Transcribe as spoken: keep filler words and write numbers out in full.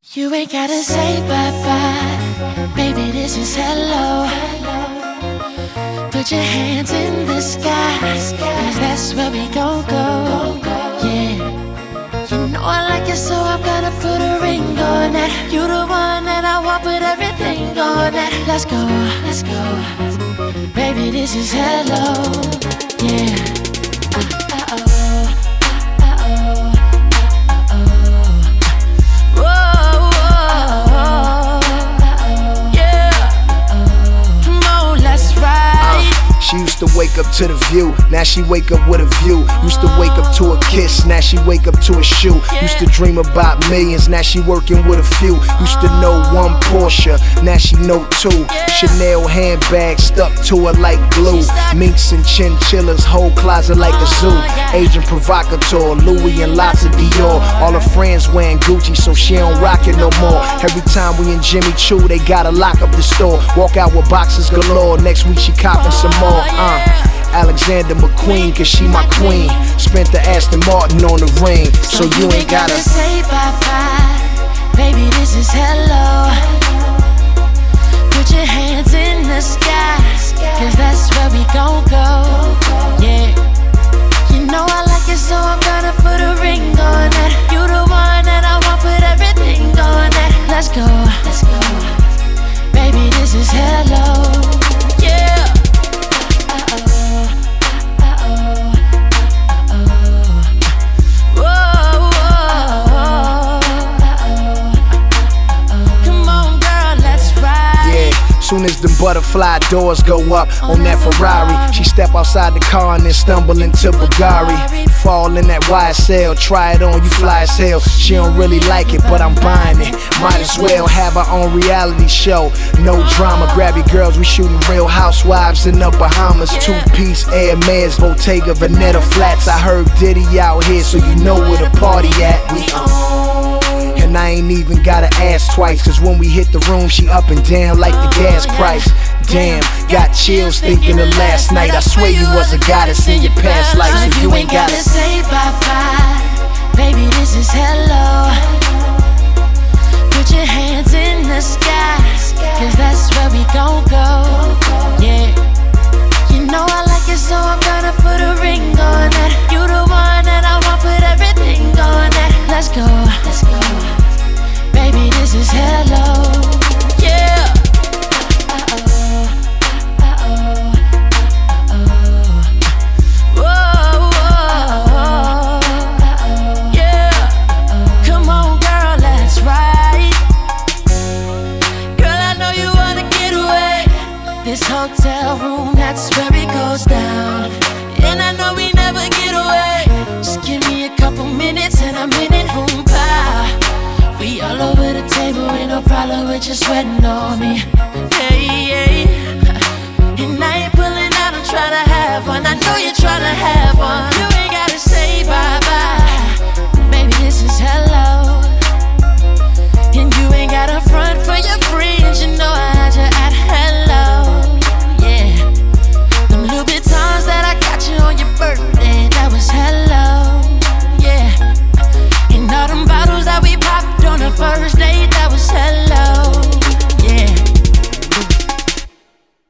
You ain't gotta say bye-bye, baby, this is hello. Put your hands in the sky, cause that's where we gon' go. Yeah, you know I like it, so I'm gonna put a ring on that. You the one that I want, put everything on that. Let's go, let's go, baby, this is hello. Yeah. She used to wake up to the view, now she wake up with a view. Used to wake up to a kiss, now she wake up to a shoe. Used to dream about millions, now she working with a few. Used to know one Porsche, now she know two. Chanel handbag stuck to her like glue. Minks and chinchillas, whole closet like a zoo. Agent provocateur, Louis and lots of Dior. All her friends wearing Gucci, so she don't rock it no more. Every time we in Jimmy Choo, they gotta lock up the store. Walk out with boxes galore, next week she copping some more. Uh, Alexander McQueen, cause she my queen. Spent the Aston Martin on the ring, so, so you ain't gotta, gotta say bye-bye, baby, this is hello. Put your hands in the sky, cause that's where we gon' go. Yeah, you know I like it, so I'm gonna put a ring on that. You the one that I want, put everything on that. Let's go, let's go, baby, this is hello. Yeah. Soon as the butterfly doors go up on that Ferrari, she step outside the car and then stumble into Bulgari. Fall in that Y S L, try it on, you fly as hell. She don't really like it, but I'm buying it. Might as well have our own reality show. No drama, grab your girls, we shooting Real Housewives in the Bahamas. Two-piece Air Mays, Bottega Veneta flats. I heard Diddy out here, so you know where the party at. We on. And I ain't even gotta ask twice, cause when we hit the room, she up and down like the gas price. Damn, got chills thinking of last night. I swear you was a goddess in your past life, so you ain't gotta say bye-bye, baby, this is hello. Put your hands in the sky, cause that's where we gon' go. Yeah, you know I like it, so I'm gonna put a ring on that. You the one that I want, put everything on that. Let's go, let's go, baby, this is hello. Yeah. Uh-oh, uh-oh, uh-oh. Whoa, whoa, uh-oh. Yeah. Come on, girl, let's ride. Girl, I know you wanna get away. This hotel room, that's where it goes down. And I know we never get away. Just give me a couple minutes and I'm in it, boom, pow. We all over the table, ain't no problem with you sweating on me. Hey, hey. And I ain't pulling out, I'm tryna have one. I know you're tryna have one.